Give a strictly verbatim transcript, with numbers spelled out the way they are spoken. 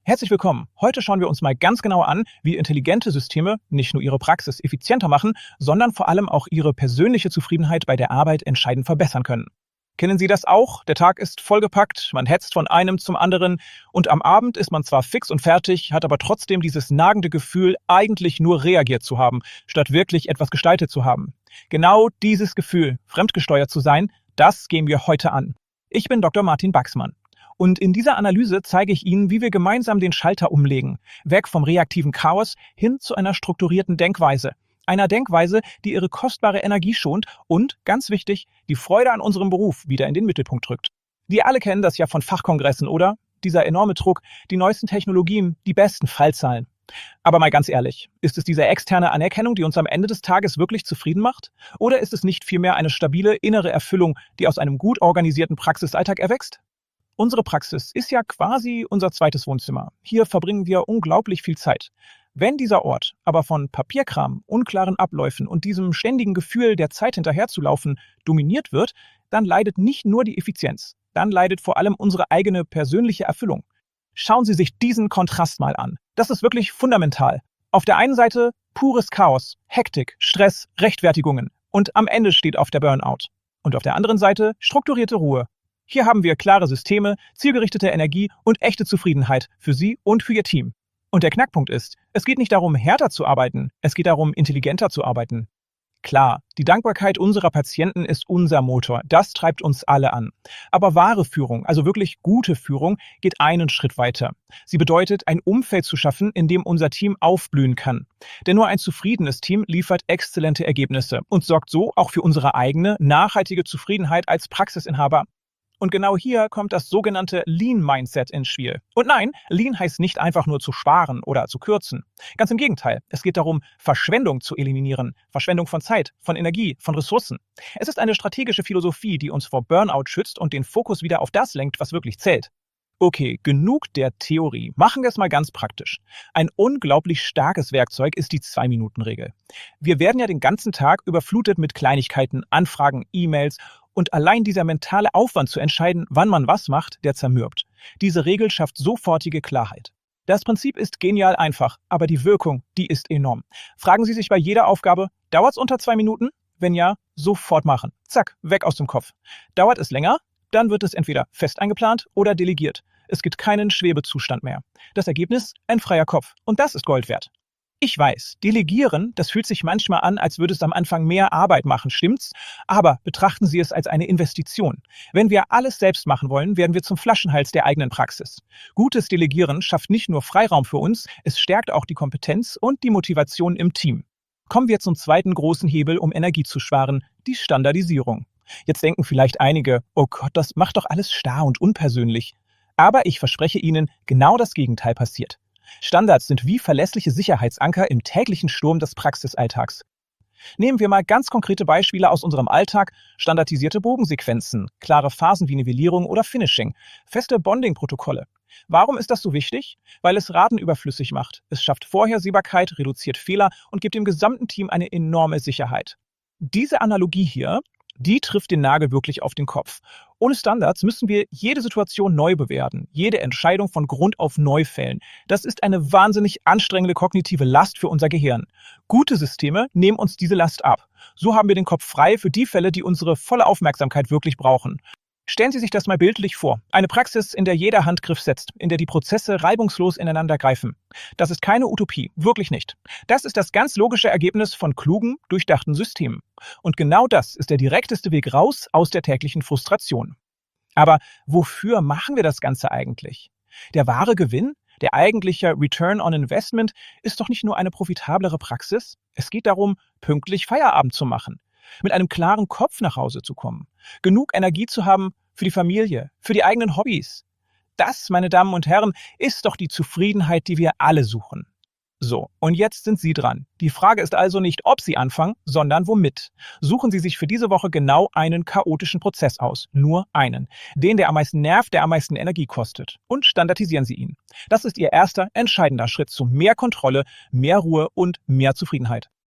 Herzlich willkommen. Heute schauen wir uns mal ganz genau an, wie intelligente Systeme nicht nur ihre Praxis effizienter machen, sondern vor allem auch ihre persönliche Zufriedenheit bei der Arbeit entscheidend verbessern können. Kennen Sie das auch? Der Tag ist vollgepackt, man hetzt von einem zum anderen und am Abend ist man zwar fix und fertig, hat aber trotzdem dieses nagende Gefühl, eigentlich nur reagiert zu haben, statt wirklich etwas gestaltet zu haben. Genau dieses Gefühl, fremdgesteuert zu sein, das gehen wir heute an. Ich bin Doktor Martin Baxmann. Und in dieser Analyse zeige ich Ihnen, wie wir gemeinsam den Schalter umlegen, weg vom reaktiven Chaos hin zu einer strukturierten Denkweise. Einer Denkweise, die Ihre kostbare Energie schont und, ganz wichtig, die Freude an unserem Beruf wieder in den Mittelpunkt rückt. Wir alle kennen das ja von Fachkongressen, oder? Dieser enorme Druck, die neuesten Technologien, die besten Fallzahlen. Aber mal ganz ehrlich, ist es diese externe Anerkennung, die uns am Ende des Tages wirklich zufrieden macht? Oder ist es nicht vielmehr eine stabile innere Erfüllung, die aus einem gut organisierten Praxisalltag erwächst? Unsere Praxis ist ja quasi unser zweites Wohnzimmer. Hier verbringen wir unglaublich viel Zeit. Wenn dieser Ort aber von Papierkram, unklaren Abläufen und diesem ständigen Gefühl, der Zeit hinterherzulaufen, dominiert wird, dann leidet nicht nur die Effizienz, dann leidet vor allem unsere eigene persönliche Erfüllung. Schauen Sie sich diesen Kontrast mal an. Das ist wirklich fundamental. Auf der einen Seite pures Chaos, Hektik, Stress, Rechtfertigungen und am Ende steht auf der Burnout. Und auf der anderen Seite strukturierte Ruhe. Hier haben wir klare Systeme, zielgerichtete Energie und echte Zufriedenheit für Sie und für Ihr Team. Und der Knackpunkt ist, es geht nicht darum, härter zu arbeiten, es geht darum, intelligenter zu arbeiten. Klar, die Dankbarkeit unserer Patienten ist unser Motor, das treibt uns alle an. Aber wahre Führung, also wirklich gute Führung, geht einen Schritt weiter. Sie bedeutet, ein Umfeld zu schaffen, in dem unser Team aufblühen kann. Denn nur ein zufriedenes Team liefert exzellente Ergebnisse und sorgt so auch für unsere eigene, nachhaltige Zufriedenheit als Praxisinhaber. Und genau hier kommt das sogenannte Lean-Mindset ins Spiel. Und nein, Lean heißt nicht einfach nur zu sparen oder zu kürzen. Ganz im Gegenteil, es geht darum, Verschwendung zu eliminieren. Verschwendung von Zeit, von Energie, von Ressourcen. Es ist eine strategische Philosophie, die uns vor Burnout schützt und den Fokus wieder auf das lenkt, was wirklich zählt. Okay, genug der Theorie. Machen wir es mal ganz praktisch. Ein unglaublich starkes Werkzeug ist die Zwei-Minuten-Regel. Wir werden ja den ganzen Tag überflutet mit Kleinigkeiten, Anfragen, E-Mails und allein dieser mentale Aufwand zu entscheiden, wann man was macht, der zermürbt. Diese Regel schafft sofortige Klarheit. Das Prinzip ist genial einfach, aber die Wirkung, die ist enorm. Fragen Sie sich bei jeder Aufgabe, dauert es unter zwei Minuten? Wenn ja, sofort machen. Zack, weg aus dem Kopf. Dauert es länger? Dann wird es entweder fest eingeplant oder delegiert. Es gibt keinen Schwebezustand mehr. Das Ergebnis? Ein freier Kopf. Und das ist Gold wert. Ich weiß, delegieren, das fühlt sich manchmal an, als würde es am Anfang mehr Arbeit machen, stimmt's? Aber betrachten Sie es als eine Investition. Wenn wir alles selbst machen wollen, werden wir zum Flaschenhals der eigenen Praxis. Gutes Delegieren schafft nicht nur Freiraum für uns, es stärkt auch die Kompetenz und die Motivation im Team. Kommen wir zum zweiten großen Hebel, um Energie zu sparen, die Standardisierung. Jetzt denken vielleicht einige, oh Gott, das macht doch alles starr und unpersönlich. Aber ich verspreche Ihnen, genau das Gegenteil passiert. Standards sind wie verlässliche Sicherheitsanker im täglichen Sturm des Praxisalltags. Nehmen wir mal ganz konkrete Beispiele aus unserem Alltag: standardisierte Bogensequenzen, klare Phasen wie Nivellierung oder Finishing, feste Bonding-Protokolle. Warum ist das so wichtig? Weil es Raten überflüssig macht. Es schafft Vorhersehbarkeit, reduziert Fehler und gibt dem gesamten Team eine enorme Sicherheit. Diese Analogie hier, die trifft den Nagel wirklich auf den Kopf. Ohne Standards müssen wir jede Situation neu bewerten, jede Entscheidung von Grund auf neu fällen. Das ist eine wahnsinnig anstrengende kognitive Last für unser Gehirn. Gute Systeme nehmen uns diese Last ab. So haben wir den Kopf frei für die Fälle, die unsere volle Aufmerksamkeit wirklich brauchen. Stellen Sie sich das mal bildlich vor. Eine Praxis, in der jeder Handgriff setzt, in der die Prozesse reibungslos ineinander greifen. Das ist keine Utopie, wirklich nicht. Das ist das ganz logische Ergebnis von klugen, durchdachten Systemen. Und genau das ist der direkteste Weg raus aus der täglichen Frustration. Aber wofür machen wir das Ganze eigentlich? Der wahre Gewinn, der eigentliche Return on Investment, ist doch nicht nur eine profitablere Praxis. Es geht darum, pünktlich Feierabend zu machen. Mit einem klaren Kopf nach Hause zu kommen, genug Energie zu haben für die Familie, für die eigenen Hobbys. Das, meine Damen und Herren, ist doch die Zufriedenheit, die wir alle suchen. So, und jetzt sind Sie dran. Die Frage ist also nicht, ob Sie anfangen, sondern womit. Suchen Sie sich für diese Woche genau einen chaotischen Prozess aus. Nur einen. Den, der am meisten nervt, der am meisten Energie kostet. Und standardisieren Sie ihn. Das ist Ihr erster, entscheidender Schritt zu mehr Kontrolle, mehr Ruhe und mehr Zufriedenheit.